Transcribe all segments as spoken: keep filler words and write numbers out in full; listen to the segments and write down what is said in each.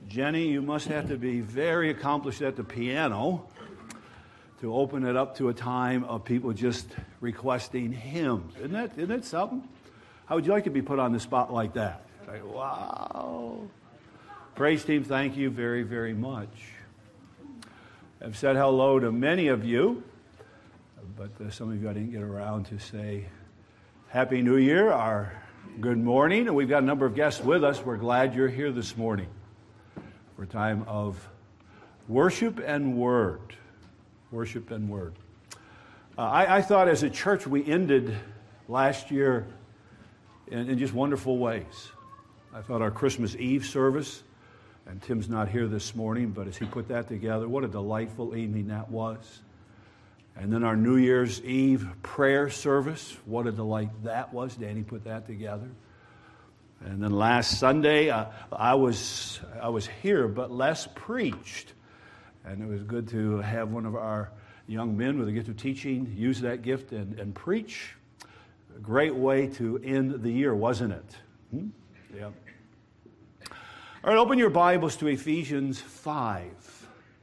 Jenny, you must have to be very accomplished at the piano to open it up to a time of people just requesting hymns. Isn't that, isn't that something? How would you like to be put on the spot like that? Like, wow. Praise team, thank you very, very much. I've said hello to many of you, but uh, some of you I didn't get around to say Happy New Year, our good morning. And we've got a number of guests with us. We're glad you're here this morning for a time of worship and word. Worship and word. Uh, I, I thought as a church we ended last year in, in just wonderful ways. I thought our Christmas Eve service, and Tim's not here this morning, but as he put that together, what a delightful evening that was. And then our New Year's Eve prayer service, what a delight that was. Danny put that together. And then last Sunday, uh, I was I was here, but less preached. And it was good to have one of our young men with a gift of teaching use that gift and, and preach. A great way to end the year, wasn't it? Hmm? Yeah. All right, open your Bibles to Ephesians five.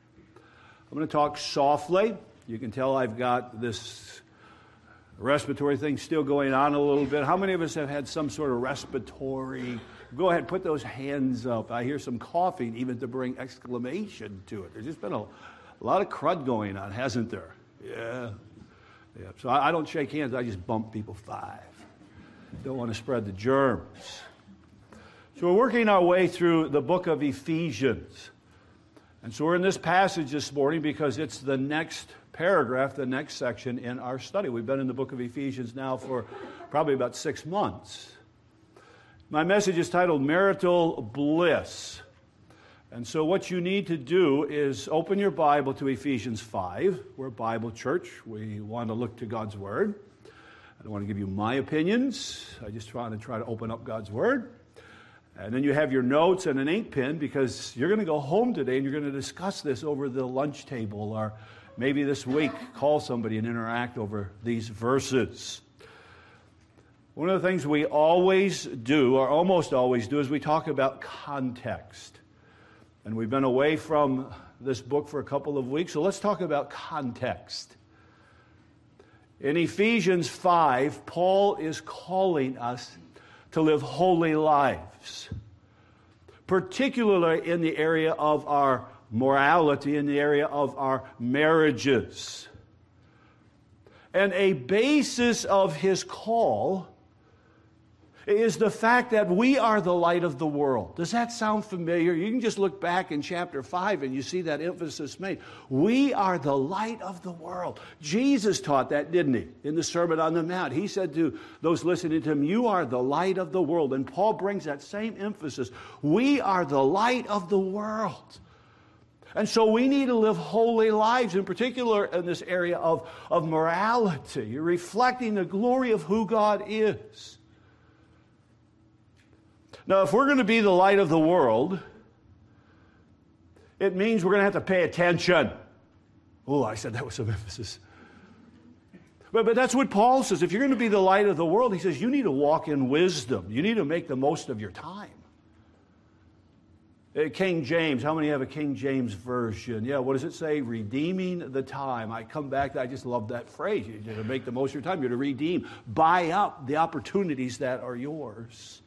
I'm going to talk softly. You can tell I've got this respiratory thing still going on a little bit. How many of us have had some sort of respiratory? Go ahead, put those hands up. I hear some coughing, even to bring exclamation to it. There's just been a, a lot of crud going on, hasn't there? Yeah. Yeah. So I, I don't shake hands. I just bump people five. Don't want to spread the germs. So we're working our way through the book of Ephesians. And so we're in this passage this morning because it's the next paragraph, the next section in our study. We've been in the book of Ephesians now for probably about six months. My message is titled Marital Bliss. And so what you need to do is open your Bible to Ephesians five. We're a Bible church. We want to look to God's Word. I don't want to give you my opinions. I just want to try to open up God's Word. And then you have your notes and an ink pen because you're going to go home today and you're going to discuss this over the lunch table or maybe this week call somebody and interact over these verses. One of the things we always do, or almost always do, is we talk about context. And we've been away from this book for a couple of weeks, so let's talk about context. In Ephesians five, Paul is calling us to live holy lives, particularly in the area of our morality, in the area of our marriages. And a basis of his call is the fact that we are the light of the world. Does that sound familiar? You can just look back in chapter five and you see that emphasis made. We are the light of the world. Jesus taught that, didn't he? In the Sermon on the Mount. He said to those listening to him, you are the light of the world. And Paul brings that same emphasis. We are the light of the world. And so we need to live holy lives, in particular in this area of, of morality, reflecting the glory of who God is. Now, if we're going to be the light of the world, it means we're going to have to pay attention. Oh, I said that with some emphasis. But, but that's what Paul says. If you're going to be the light of the world, he says you need to walk in wisdom. You need to make the most of your time. Uh, King James, how many have a King James version? Yeah, what does it say? Redeeming the time. I come back, I just love that phrase. You're to make the most of your time. You're to redeem, buy up the opportunities that are yours.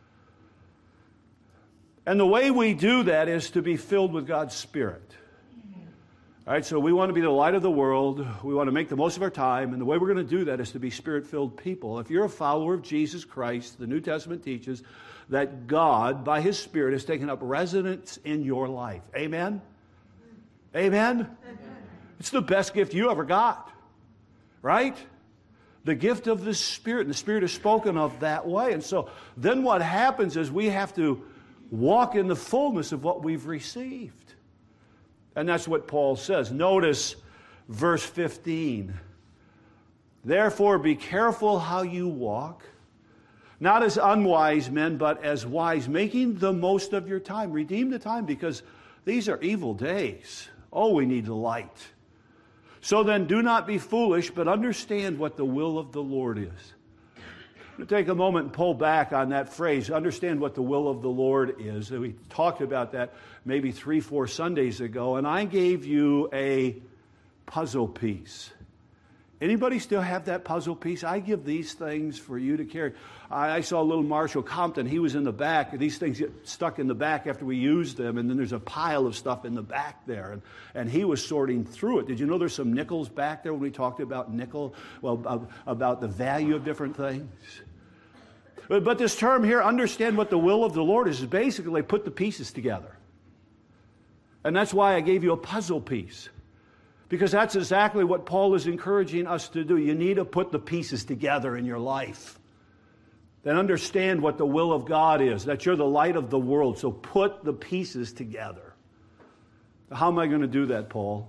And the way we do that is to be filled with God's Spirit. All right, so we want to be the light of the world. We want to make the most of our time. And the way we're going to do that is to be Spirit-filled people. If you're a follower of Jesus Christ, the New Testament teaches that God, by His Spirit, has taken up residence in your life. Amen? Amen? Amen? It's the best gift you ever got. Right? The gift of the Spirit. And the Spirit is spoken of that way. And so then what happens is we have to walk in the fullness of what we've received. And that's what Paul says. Notice verse fifteen. Therefore be careful how you walk, not as unwise men, but as wise, making the most of your time. Redeem the time because these are evil days. Oh, we need light. So then do not be foolish, but understand what the will of the Lord is. to take a moment and pull back on that phrase, understand what the will of the Lord is. We talked about that maybe three, four Sundays ago, and I gave you a puzzle piece. Anybody still have that puzzle piece? I give these things for you to carry. I, I saw little Marshall Compton. He was in the back. These things get stuck in the back after we use them, and then there's a pile of stuff in the back there. And, and he was sorting through it. Did you know there's some nickels back there when we talked about nickel? Well, uh, about the value of different things. But, but this term here, understand what the will of the Lord is, is basically put the pieces together. And that's why I gave you a puzzle piece. Because that's exactly what Paul is encouraging us to do. You need to put the pieces together in your life. Then understand what the will of God is, that you're the light of the world. So put the pieces together. How am I going to do that, Paul?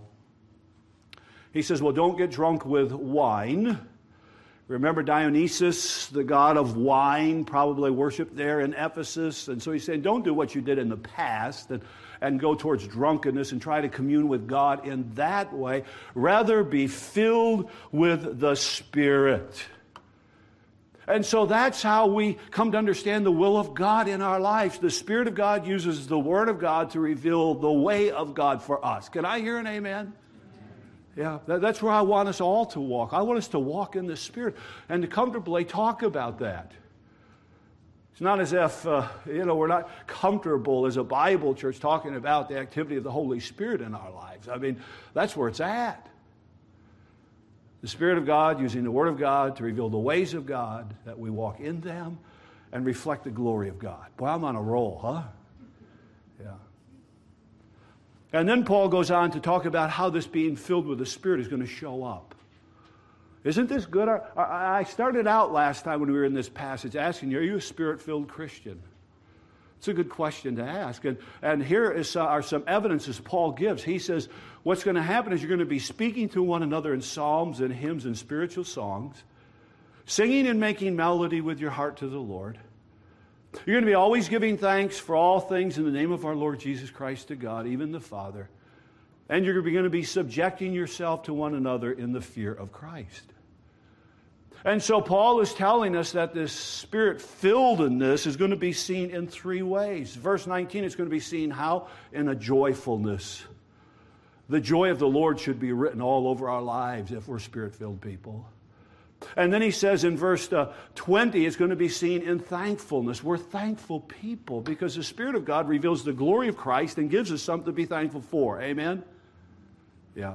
He says, well, don't get drunk with wine. Remember Dionysus, the god of wine, probably worshipped there in Ephesus. And so he's saying, don't do what you did in the past and, and go towards drunkenness and try to commune with God in that way. Rather be filled with the Spirit. And so that's how we come to understand the will of God in our lives. The Spirit of God uses the Word of God to reveal the way of God for us. Can I hear an amen? Yeah, that's where I want us all to walk. I want us to walk in the Spirit and to comfortably talk about that. It's not as if, uh, you know, we're not comfortable as a Bible church talking about the activity of the Holy Spirit in our lives. I mean, that's where it's at. The Spirit of God using the Word of God to reveal the ways of God, that we walk in them and reflect the glory of God. Boy, I'm on a roll, huh? Yeah. And then Paul goes on to talk about how this being filled with the Spirit is going to show up. Isn't this good? I started out last time when we were in this passage asking you, are you a Spirit-filled Christian? It's a good question to ask. And, and here is, uh, are some evidences Paul gives. He says, what's going to happen is you're going to be speaking to one another in psalms and hymns and spiritual songs, singing and making melody with your heart to the Lord. You're going to be always giving thanks for all things in the name of our Lord Jesus Christ to God, even the Father. And you're going to be subjecting yourself to one another in the fear of Christ. And so Paul is telling us that this Spirit-filledness is going to be seen in three ways. Verse nineteen, it's going to be seen how? In a joyfulness. The joy of the Lord should be written all over our lives if we're Spirit-filled people. And then he says in verse uh, twenty, it's going to be seen in thankfulness. We're thankful people because the Spirit of God reveals the glory of Christ and gives us something to be thankful for. Amen? Yeah.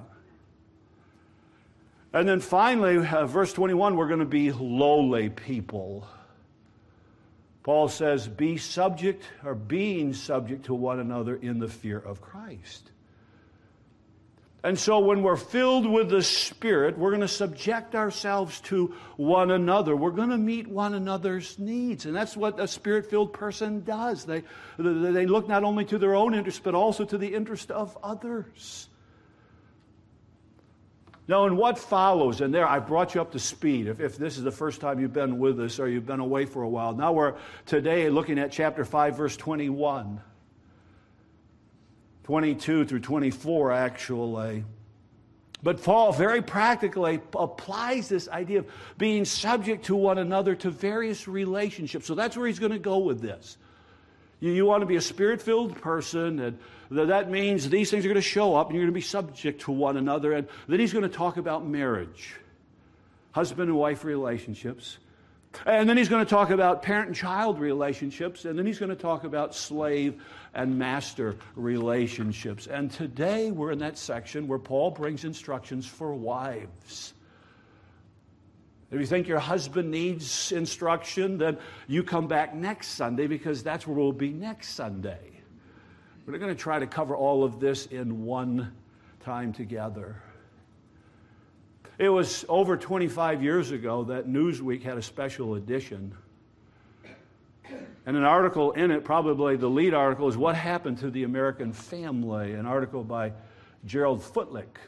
And then finally, uh, verse twenty-one, we're going to be lowly people. Paul says, be subject or being subject to one another in the fear of Christ. And so when we're filled with the Spirit, we're going to subject ourselves to one another. We're going to meet one another's needs. And that's what a Spirit-filled person does. They, they look not only to their own interest, but also to the interest of others. Now, in what follows, and there I brought you up to speed, if, if this is the first time you've been with us or you've been away for a while. Now we're today looking at chapter five, verse twenty-one. twenty-two through twenty-four, actually. But Paul very practically applies this idea of being subject to one another to various relationships. So that's where he's going to go with this. You, you want to be a Spirit-filled person, and that means these things are going to show up, and you're going to be subject to one another. And then he's going to talk about marriage, husband and wife relationships. And then he's going to talk about parent and child relationships. And then he's going to talk about slave and master relationships. And today we're in that section where Paul brings instructions for wives. If you think your husband needs instruction, then you come back next Sunday because that's where we'll be next Sunday. We're going to try to cover all of this in one time together. It was over twenty-five years ago that Newsweek had a special edition. And an article in it, probably the lead article, is What Happened to the American Family, an article by Gerald Footlick.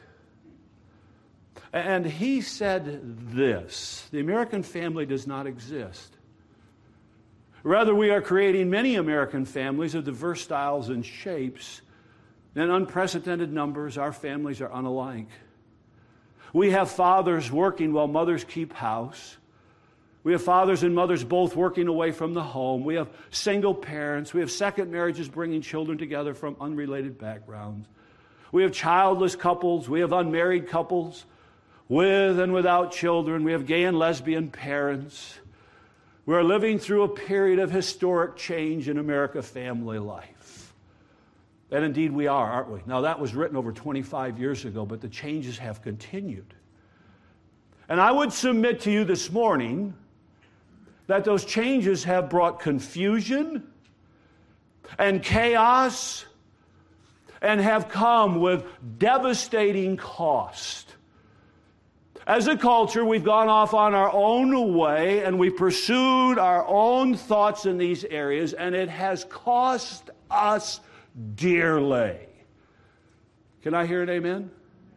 And he said this: the American family does not exist. Rather, we are creating many American families of diverse styles and shapes. In unprecedented numbers, our families are unalike. We have fathers working while mothers keep house. We have fathers and mothers both working away from the home. We have single parents. We have second marriages bringing children together from unrelated backgrounds. We have childless couples. We have unmarried couples with and without children. We have gay and lesbian parents. We are living through a period of historic change in American family life. And indeed we are, aren't we? Now that was written over twenty-five years ago, but the changes have continued. And I would submit to you this morning that those changes have brought confusion and chaos and have come with devastating cost. As a culture, we've gone off on our own way and we pursued our own thoughts in these areas, and it has cost us dearly. Can I hear an amen?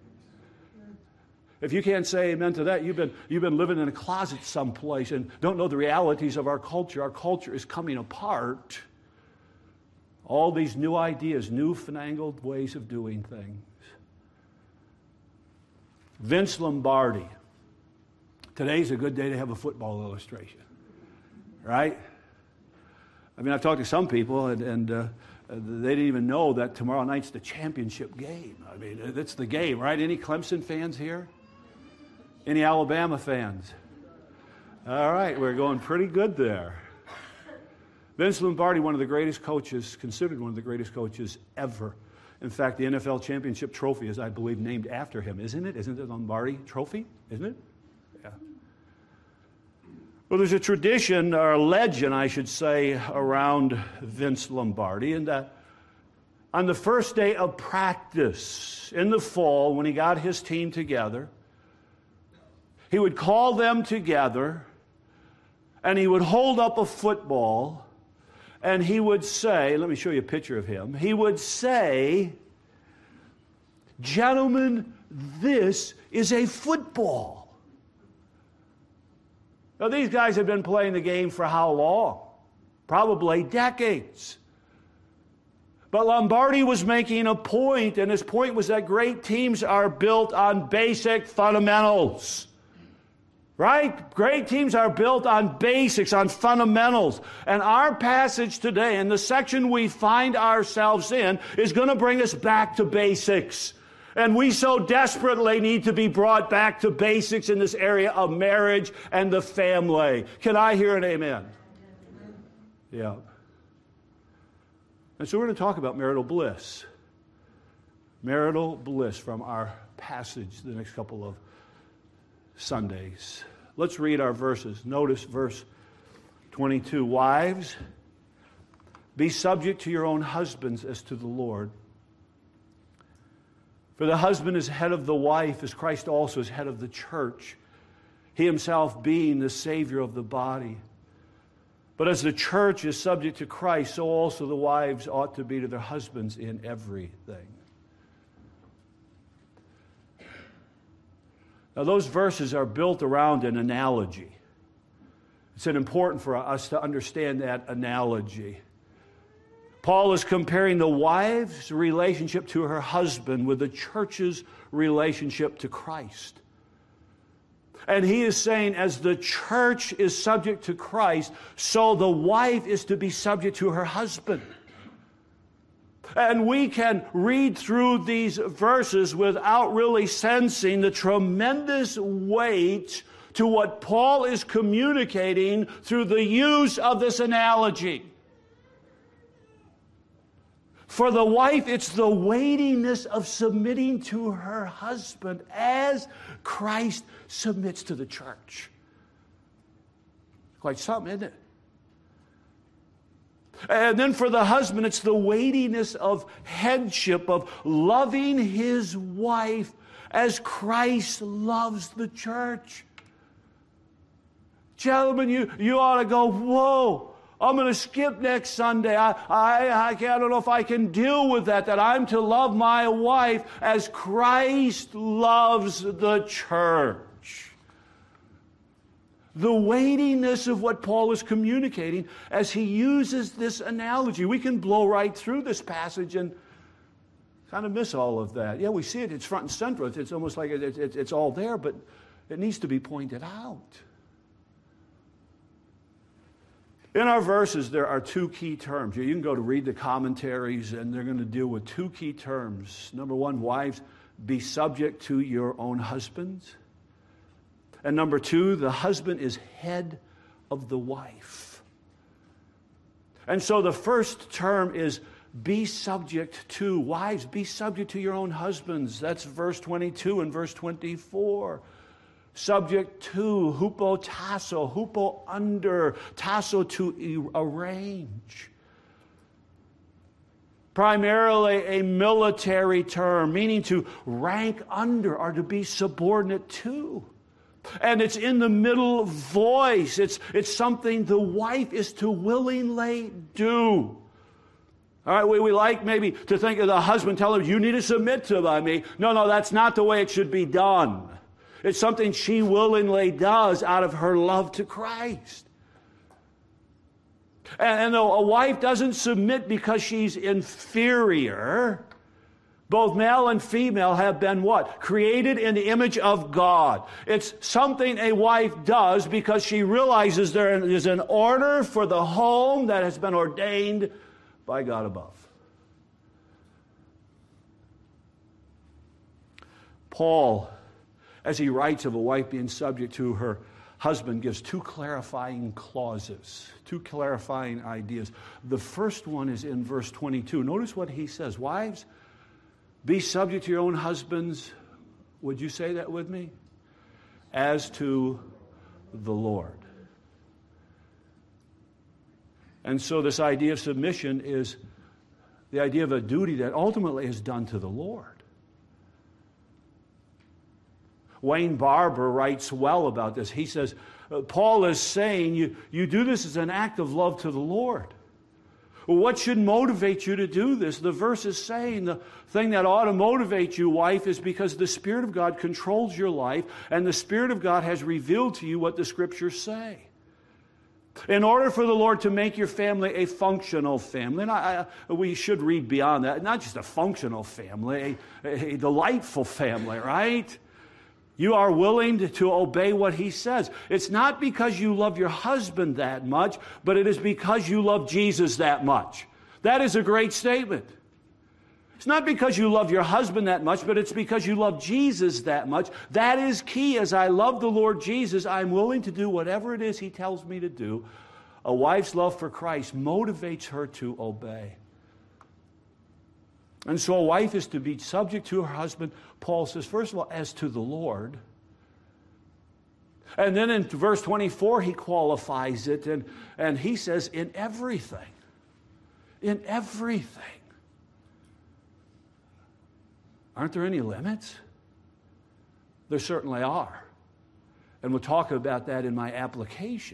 If you can't say amen to that, you've been, you've been living in a closet someplace and don't know the realities of our culture. Our culture is coming apart. All these new ideas, new fangled ways of doing things. Vince Lombardi. Today's a good day to have a football illustration, right? I mean, I've talked to some people, and, and uh, they didn't even know that tomorrow night's the championship game. I mean, it's the game, right? Any Clemson fans here? Any Alabama fans? All right, we're going pretty good there. Vince Lombardi, one of the greatest coaches, considered one of the greatest coaches ever. In fact, the N F L championship trophy is, I believe, named after him, isn't it? Isn't it the Lombardi trophy? Isn't it? Yeah. Well, there's a tradition, or a legend, I should say, around Vince Lombardi, and that on the first day of practice in the fall, when he got his team together, he would call them together, and he would hold up a football, and he would say, let me show you a picture of him. He would say, "Gentlemen, this is a football." Now, these guys have been playing the game for how long? Probably decades. But Lombardi was making a point, and his point was that great teams are built on basic fundamentals. Right? Great teams are built on basics, on fundamentals. And our passage today, and the section we find ourselves in, is going to bring us back to basics. And we so desperately need to be brought back to basics in this area of marriage and the family. Can I hear an amen? Yeah. And so we're going to talk about marital bliss. Marital bliss from our passage the next couple of Sundays. Let's read our verses. Notice verse twenty-two. Wives, be subject to your own husbands as to the Lord. For the husband is head of the wife, as Christ also is head of the church, he himself being the Savior of the body. But as the church is subject to Christ, so also the wives ought to be to their husbands in everything. Now, those verses are built around an analogy. It's important for us to understand that analogy. Paul is comparing the wife's relationship to her husband with the church's relationship to Christ. And he is saying, as the church is subject to Christ, so the wife is to be subject to her husband. And we can read through these verses without really sensing the tremendous weight to what Paul is communicating through the use of this analogy. For the wife, it's the weightiness of submitting to her husband as Christ submits to the church. Quite something, isn't it? And then for the husband, it's the weightiness of headship, of loving his wife as Christ loves the church. Gentlemen, you, you ought to go, whoa, I'm going to skip next Sunday. I, I, I don't know if I can deal with that, that I'm to love my wife as Christ loves the church. The weightiness of what Paul is communicating as he uses this analogy. We can blow right through this passage and kind of miss all of that. Yeah, we see it. It's front and center. It's almost like it, it, it's all there, but it needs to be pointed out. In our verses, there are two key terms. You can go to read the commentaries, and they're going to deal with two key terms. Number one, wives, be subject to your own husbands. And number two, the husband is head of the wife. And so the first term is be subject to. Wives, be subject to your own husbands. That's verse twenty-two and verse twenty-four. Subject to, hupo tasso, hupo under, tasso to arrange. Primarily a military term, meaning to rank under or to be subordinate to. And it's in the middle voice. It's, it's something the wife is to willingly do. All right, we, we like maybe to think of the husband telling him, you need to submit to me. No, no, that's not the way it should be done. It's something she willingly does out of her love to Christ. And, and though a wife doesn't submit because she's inferior, both male and female have been what? Created in the image of God. It's something a wife does because she realizes there is an order for the home that has been ordained by God above. Paul, as he writes of a wife being subject to her husband, gives two clarifying clauses, two clarifying ideas. The first one is in verse twenty-two. Notice what he says. Wives, be subject to your own husbands. Would you say that with me? As to the Lord. And so this idea of submission is the idea of a duty that ultimately is done to the Lord. Wayne Barber writes well about this. He says, Paul is saying you, you do this as an act of love to the Lord. Well, what should motivate you to do this? The verse is saying the thing that ought to motivate you, wife, is because the Spirit of God controls your life, and the Spirit of God has revealed to you what the Scriptures say. In order for the Lord to make your family a functional family, and I, I, we should read beyond that, not just a functional family, a, a delightful family, right? You are willing to, to obey what he says. It's not because you love your husband that much, but it is because you love Jesus that much. That is a great statement. It's not because you love your husband that much, but it's because you love Jesus that much. That is key. As I love the Lord Jesus, I'm willing to do whatever it is he tells me to do. A wife's love for Christ motivates her to obey. And so a wife is to be subject to her husband, Paul says, first of all, as to the Lord. And then in verse twenty-four, he qualifies it, and, and he says, in everything. In everything. Aren't there any limits? There certainly are. And we'll talk about that in my application.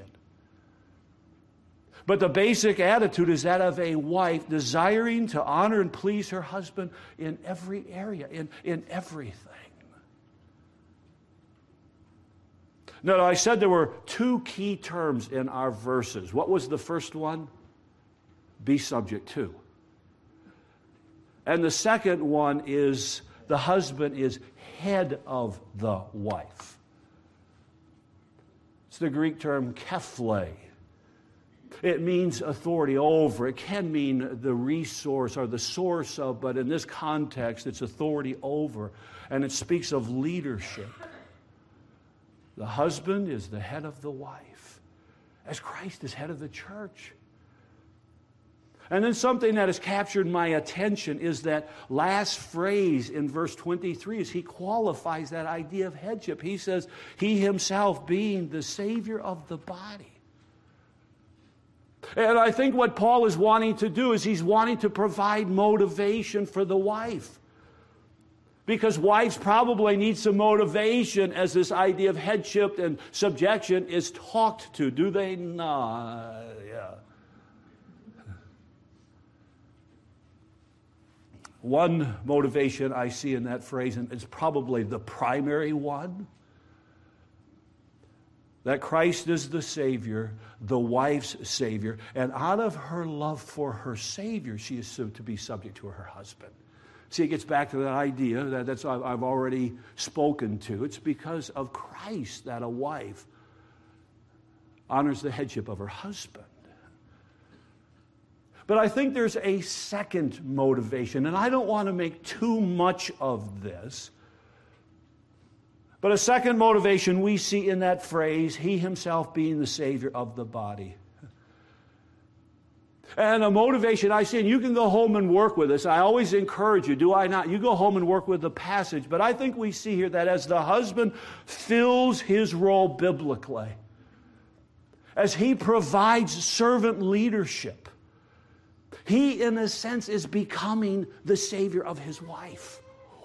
But the basic attitude is that of a wife desiring to honor and please her husband in every area, in, in everything. Now, I said there were two key terms in our verses. What was the first one? Be subject to. And the second one is the husband is head of the wife. It's the Greek term kephale. It means authority over. It can mean the resource or the source of, but in this context, it's authority over. And it speaks of leadership. The husband is the head of the wife, as Christ is head of the church. And then something that has captured my attention is that last phrase in verse twenty-three as he qualifies that idea of headship. He says, he himself being the Savior of the body. And I think what Paul is wanting to do is he's wanting to provide motivation for the wife. Because wives probably need some motivation as this idea of headship and subjection is talked to. Do they not? Yeah. One motivation I see in that phrase, and it's probably the primary one, that Christ is the Savior, the wife's Savior, and out of her love for her Savior, she is to be subject to her husband. See, it gets back to that idea that that's I've already spoken to. It's because of Christ that a wife honors the headship of her husband. But I think there's a second motivation, and I don't want to make too much of this. But a second motivation we see in that phrase, he himself being the Savior of the body. And a motivation I see, and you can go home and work with this. I always encourage you, do I not? You go home and work with the passage. But I think we see here that as the husband fills his role biblically, as he provides servant leadership, he, in a sense, is becoming the Savior of his wife.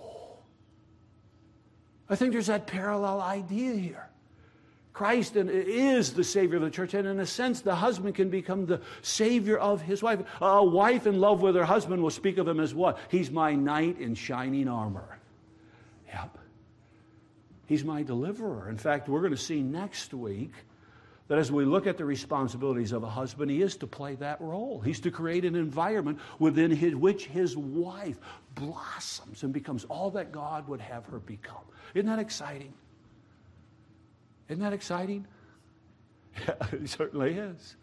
I think there's that parallel idea here. Christ is the Savior of the church, and in a sense, the husband can become the Savior of his wife. A wife in love with her husband will speak of him as what? He's my knight in shining armor. Yep. He's my deliverer. In fact, we're going to see next week that as we look at the responsibilities of a husband, he is to play that role. He's to create an environment within his, which his wife blossoms and becomes all that God would have her become. Isn't that exciting? Isn't that exciting? Yeah, it certainly is.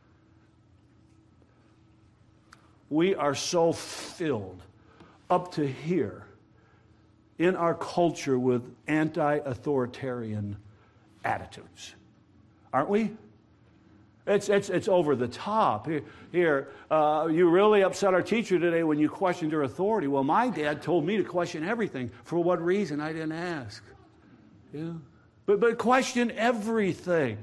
We are so filled up to here in our culture with anti-authoritarian attitudes. Aren't we? It's, it's, it's over the top. Here, here uh, you really upset our teacher today when you questioned her authority. Well, my dad told me to question everything. For what reason? I didn't ask. Yeah. But, but question everything.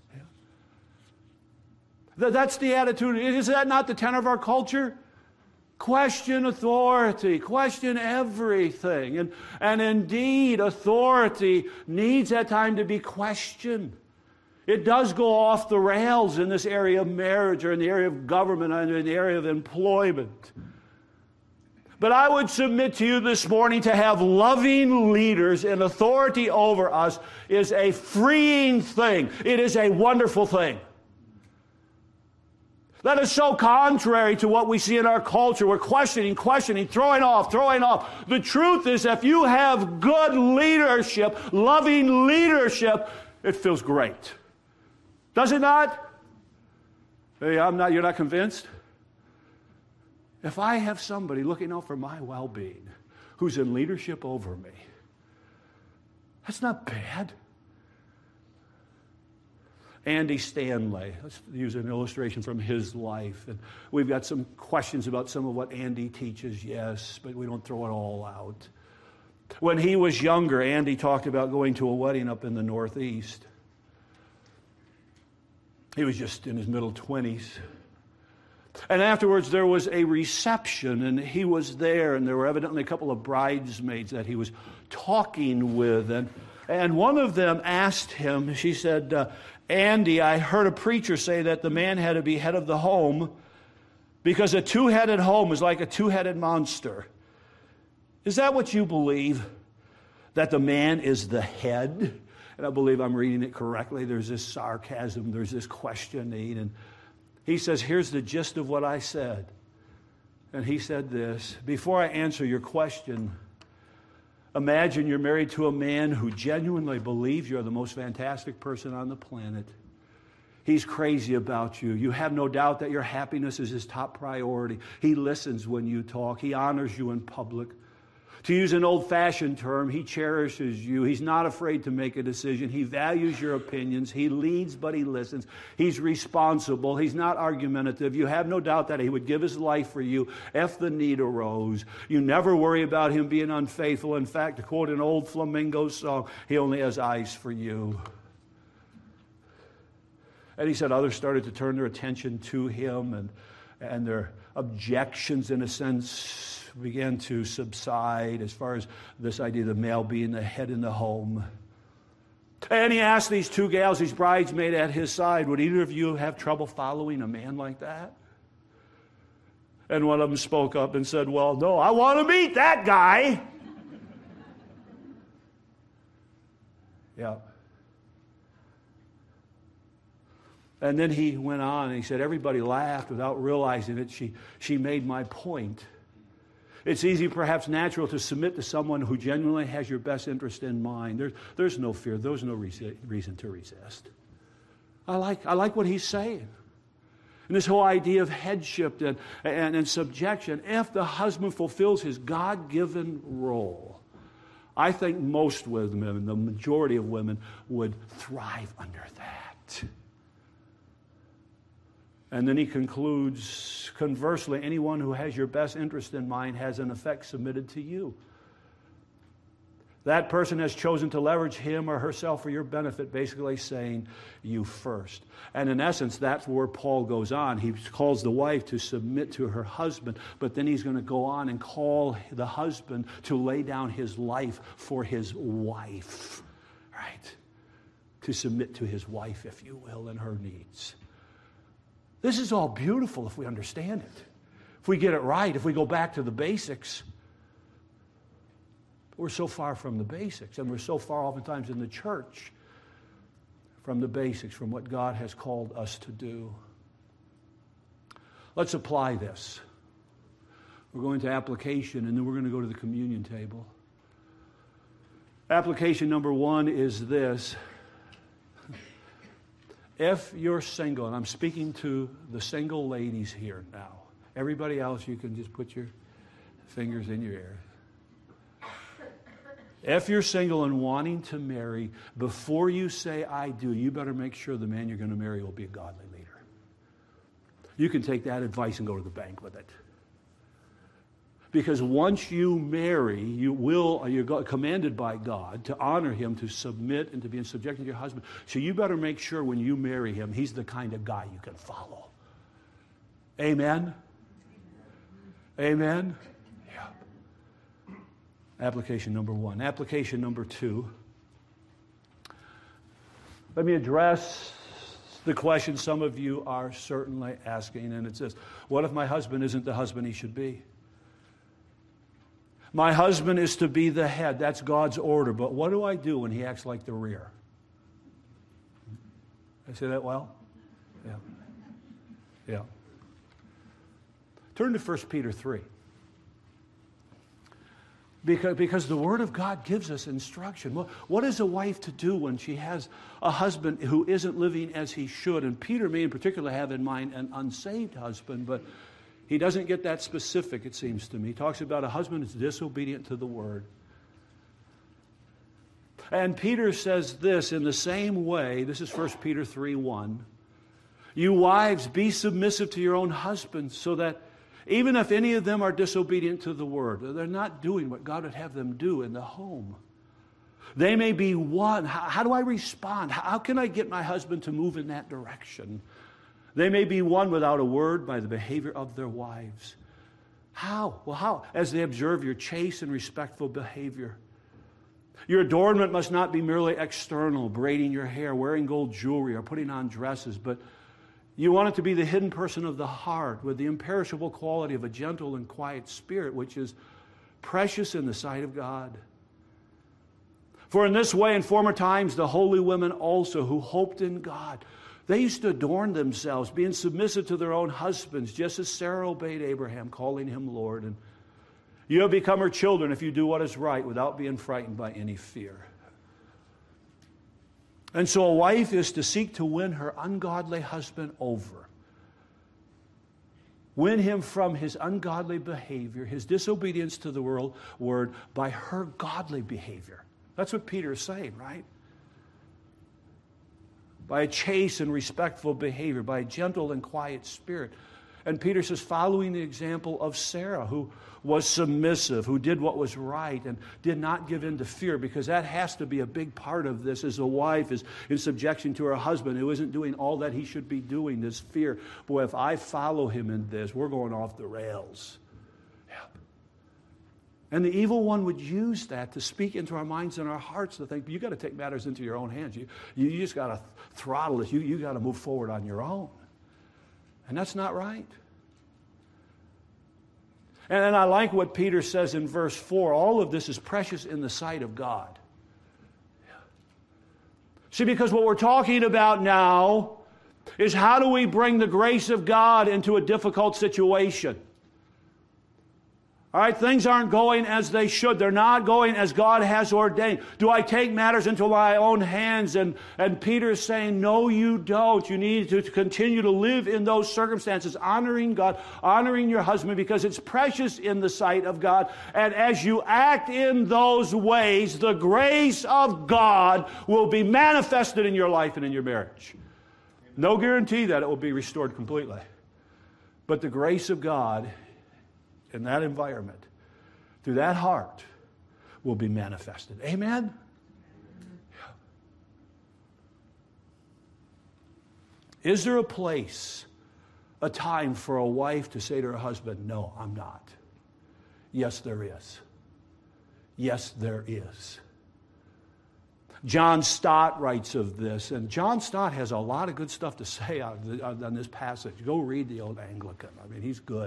Yeah. That's the attitude. Is that not the tenor of our culture? Question authority. Question everything. And, and indeed, authority needs at time to be questioned. It does go off the rails in this area of marriage or in the area of government or in the area of employment. But I would submit to you this morning to have loving leaders and authority over us is a freeing thing. It is a wonderful thing. That is so contrary to what we see in our culture. We're questioning, questioning, throwing off, throwing off. The truth is, if you have good leadership, loving leadership, it feels great. Does it not? Hey, I'm not, you're not convinced? If I have somebody looking out for my well-being who's in leadership over me, that's not bad. Andy Stanley, let's use an illustration from his life. And we've got some questions about some of what Andy teaches, yes, but we don't throw it all out. When he was younger, Andy talked about going to a wedding up in the Northeast. He was just in his middle twenties. And afterwards there was a reception, and he was there, and there were evidently a couple of bridesmaids that he was talking with. And, and one of them asked him, she said, uh, Andy, I heard a preacher say that the man had to be head of the home because a two-headed home is like a two-headed monster. Is that what you believe? That the man is the head? And I believe I'm reading it correctly. There's this sarcasm, there's this questioning. And he says, here's the gist of what I said. And he said this: before I answer your question, imagine you're married to a man who genuinely believes you're the most fantastic person on the planet. He's crazy about you. You have no doubt that your happiness is his top priority. He listens when you talk. He honors you in public. To use an old-fashioned term, he cherishes you. He's not afraid to make a decision. He values your opinions. He leads, but he listens. He's responsible. He's not argumentative. You have no doubt that he would give his life for you if the need arose. You never worry about him being unfaithful. In fact, to quote an old Flamingo song, he only has eyes for you. And he said others started to turn their attention to him, and, and their objections, in a sense, began to subside as far as this idea of the male being the head in the home. And he asked these two gals, these bridesmaids at his side, would either of you have trouble following a man like that? And one of them spoke up and said, well, no, I want to meet that guy. Yeah. And then he went on and he said, everybody laughed without realizing it. She, she made my point. It's easy, perhaps natural, to submit to someone who genuinely has your best interest in mind. There's, there's no fear. There's no reason to resist. I like, I like what he's saying. And this whole idea of headship and, and, and subjection, if the husband fulfills his God-given role, I think most women, the majority of women, would thrive under that. And then he concludes, conversely, anyone who has your best interest in mind has in effect submitted to you. That person has chosen to leverage him or herself for your benefit, basically saying, you first. And in essence, that's where Paul goes on. He calls the wife to submit to her husband, but then he's going to go on and call the husband to lay down his life for his wife, right? To submit to his wife, if you will, and her needs. This is all beautiful if we understand it. If we get it right, if we go back to the basics. We're so far from the basics, and we're so far oftentimes in the church from the basics, from what God has called us to do. Let's apply this. We're going to application, and then we're going to go to the communion table. Application number one is this. If you're single, and I'm speaking to the single ladies here now. Everybody else, you can just put your fingers in your ear. If you're single and wanting to marry, before you say, I do, you better make sure the man you're going to marry will be a godly leader. You can take that advice and go to the bank with it. Because once you marry, you will, you're commanded by God to honor him, to submit, and to be in subjection to your husband. So you better make sure when you marry him, he's the kind of guy you can follow. Amen? Amen? Application number one. Application number two. Let me address the question some of you are certainly asking, and it says, what if my husband isn't the husband he should be? My husband is to be the head. That's God's order. But what do I do when he acts like the rear? Did I say that well? Yeah. Yeah. Turn to First Peter three. Because, because the Word of God gives us instruction. What, what is a wife to do when she has a husband who isn't living as he should? And Peter may in particular have in mind an unsaved husband, but he doesn't get that specific, it seems to me. He talks about a husband who's disobedient to the Word. And Peter says this in the same way. This is First Peter three one. You wives, be submissive to your own husbands, so that even if any of them are disobedient to the Word, they're not doing what God would have them do in the home. They may be won. How, how do I respond? How, how can I get my husband to move in that direction? They may be won without a word by the behavior of their wives. How? Well, how? As they observe your chaste and respectful behavior. Your adornment must not be merely external, braiding your hair, wearing gold jewelry, or putting on dresses, but you want it to be the hidden person of the heart with the imperishable quality of a gentle and quiet spirit, which is precious in the sight of God. For in this way, in former times, the holy women also who hoped in God, they used to adorn themselves, being submissive to their own husbands, just as Sarah obeyed Abraham, calling him Lord. And you have become her children if you do what is right without being frightened by any fear. And so a wife is to seek to win her ungodly husband over. Win him from his ungodly behavior, his disobedience to the world, word, by her godly behavior. That's what Peter is saying, right? By a chaste and respectful behavior, by a gentle and quiet spirit. And Peter says, following the example of Sarah, who was submissive, who did what was right and did not give in to fear, because that has to be a big part of this as a wife is in subjection to her husband who isn't doing all that he should be doing, this fear. Boy, if I follow him in this, we're going off the rails. Yep. And the evil one would use that to speak into our minds and our hearts to think, you got to take matters into your own hands. You, you, you just got to throttle this. You, you got to move forward on your own. And that's not right. And then I like what Peter says in verse four. All of this is precious in the sight of God. See, because what we're talking about now is how do we bring the grace of God into a difficult situation? All right, things aren't going as they should. They're not going as God has ordained. Do I take matters into my own hands? And, and Peter's saying, no, you don't. You need to continue to live in those circumstances, honoring God, honoring your husband, because it's precious in the sight of God. And as you act in those ways, the grace of God will be manifested in your life and in your marriage. No guarantee that it will be restored completely. But the grace of God in that environment, through that heart, will be manifested. Amen? Is there a place, a time for a wife to say to her husband, no, I'm not? Yes, there is. Yes, there is. John Stott writes of this, and John Stott has a lot of good stuff to say on, the, on this passage. Go read the Old Anglican. I mean, he's good.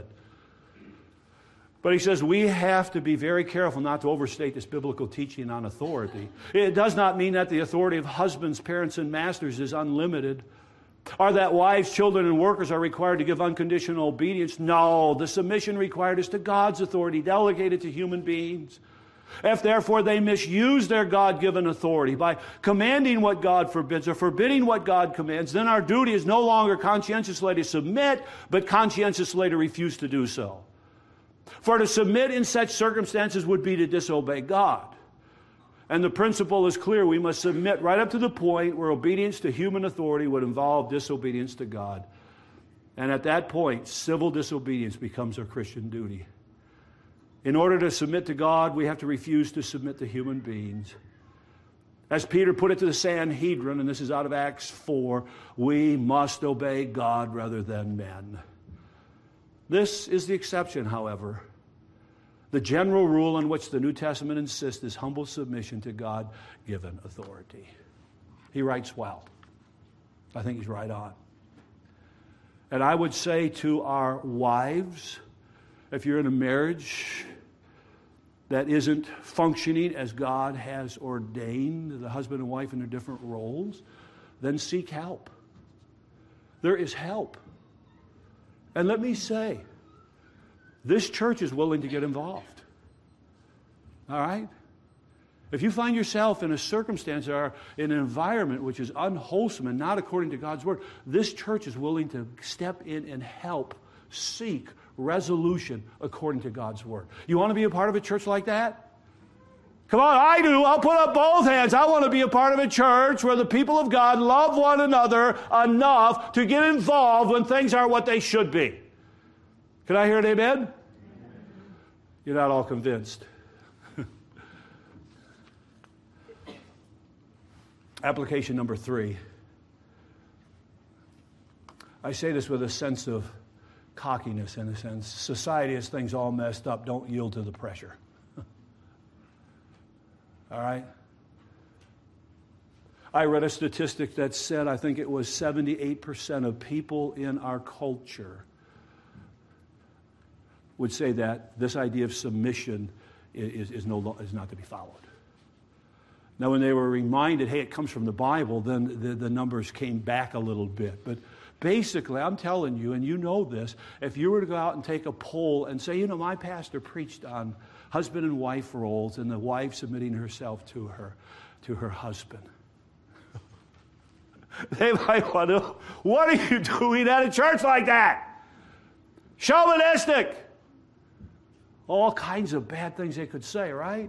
But he says we have to be very careful not to overstate this biblical teaching on authority. It does not mean that the authority of husbands, parents, and masters is unlimited, or that wives, children, and workers are required to give unconditional obedience. No, the submission required is to God's authority, delegated to human beings. If therefore they misuse their God-given authority by commanding what God forbids or forbidding what God commands, then our duty is no longer conscientiously to submit, but conscientiously to refuse to do so. For to submit in such circumstances would be to disobey God. And the principle is clear. We must submit right up to the point where obedience to human authority would involve disobedience to God. And at that point, civil disobedience becomes our Christian duty. In order to submit to God, we have to refuse to submit to human beings. As Peter put it to the Sanhedrin, and this is out of Acts four, we must obey God rather than men. This is the exception, however. The general rule on which the New Testament insists is humble submission to God-given authority. He writes well. I think he's right on. And I would say to our wives, if you're in a marriage that isn't functioning as God has ordained, the husband and wife in their different roles, then seek help. There is help. And let me say, this church is willing to get involved. All right? If you find yourself in a circumstance or in an environment which is unwholesome and not according to God's word, this church is willing to step in and help seek resolution according to God's word. You want to be a part of a church like that? Come on, I do. I'll put up both hands. I want to be a part of a church where the people of God love one another enough to get involved when things aren't what they should be. Can I hear an amen? You're not all convinced. Application number three. I say this with a sense of cockiness, in a sense. Society has things all messed up. Don't yield to the pressure. All right? I read a statistic that said, I think it was seventy-eight percent of people in our culture would say that this idea of submission is, is, no, is not to be followed. Now, when they were reminded, hey, it comes from the Bible, then the, the numbers came back a little bit. But basically, I'm telling you, and you know this, if you were to go out and take a poll and say, you know, my pastor preached on husband and wife roles and the wife submitting herself to her, to her husband. They might wonder, what are you doing at a church like that? Chauvinistic. All kinds of bad things they could say, right?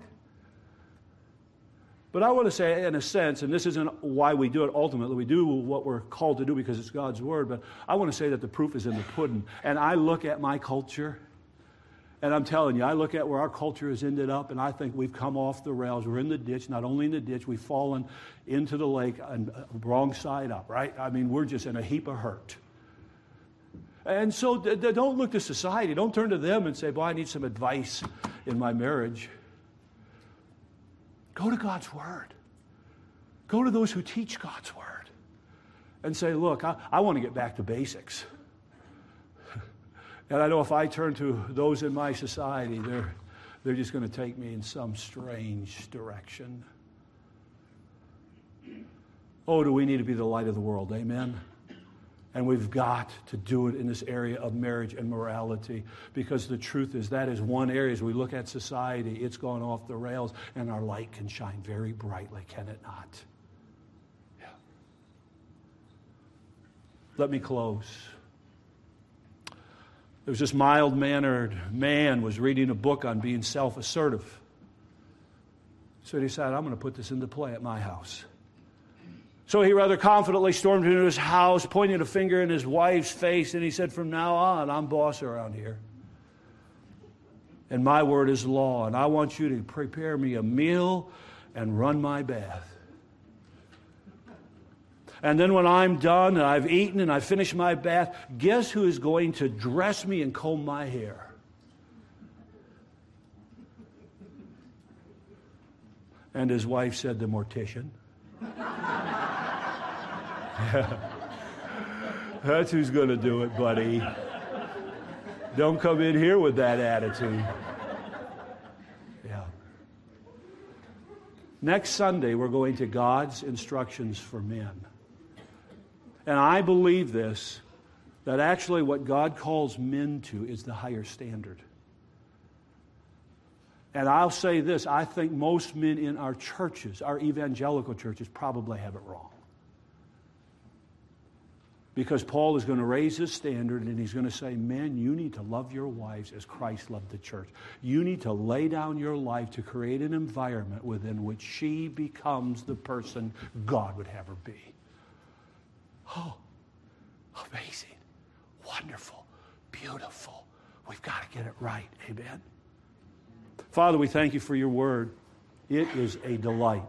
But I want to say, in a sense, and this isn't why we do it ultimately, we do what we're called to do because it's God's word, but I want to say that the proof is in the pudding. And I look at my culture, and I'm telling you, I look at where our culture has ended up, and I think we've come off the rails. We're in the ditch, not only in the ditch, we've fallen into the lake and wrong side up, right? I mean, we're just in a heap of hurt. And so d- d- don't look to society. Don't turn to them and say, boy, I need some advice in my marriage. Go to God's word. Go to those who teach God's word and say, look, I, I want to get back to basics. And I know if I turn to those in my society, they're, they're just going to take me in some strange direction. Oh, do we need to be the light of the world, amen? And we've got to do it in this area of marriage and morality, because the truth is that is one area, as we look at society, it's gone off the rails, and our light can shine very brightly, can it not? Yeah. Let me close. There was this mild-mannered man was reading a book on being self-assertive. So he decided, I'm going to put this into play at my house. So he rather confidently stormed into his house, pointing a finger in his wife's face, and he said, from now on, I'm boss around here. And my word is law, and I want you to prepare me a meal and run my bath. And then when I'm done and I've eaten and I've finished my bath, guess who is going to dress me and comb my hair? And his wife said, the mortician. Yeah. That's who's going to do it, buddy. Don't come in here with that attitude. Yeah. Next Sunday, we're going to God's instructions for men. And I believe this, that actually what God calls men to is the higher standard. And I'll say this, I think most men in our churches, our evangelical churches, probably have it wrong. Because Paul is going to raise his standard and he's going to say, men, you need to love your wives as Christ loved the church. You need to lay down your life to create an environment within which she becomes the person God would have her be. Oh, amazing, wonderful, beautiful. We've got to get it right. Amen. Father, we thank you for your word. It is a delight.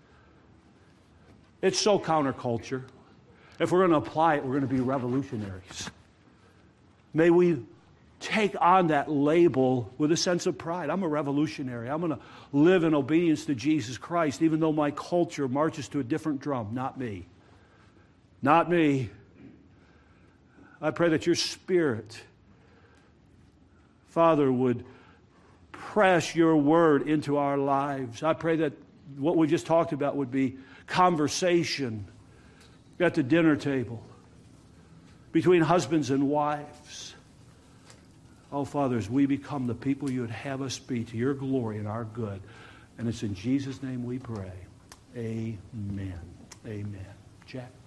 It's so counterculture. If we're going to apply it, we're going to be revolutionaries. May we take on that label with a sense of pride. I'm a revolutionary. I'm going to live in obedience to Jesus Christ, even though my culture marches to a different drum. Not me. Not me. I pray that your Spirit, Father, would press your word into our lives. I pray that what we just talked about would be conversation at the dinner table between husbands and wives. Oh, Father, as we become the people you would have us be to your glory and our good. And it's in Jesus' name we pray. Amen. Amen. Jack.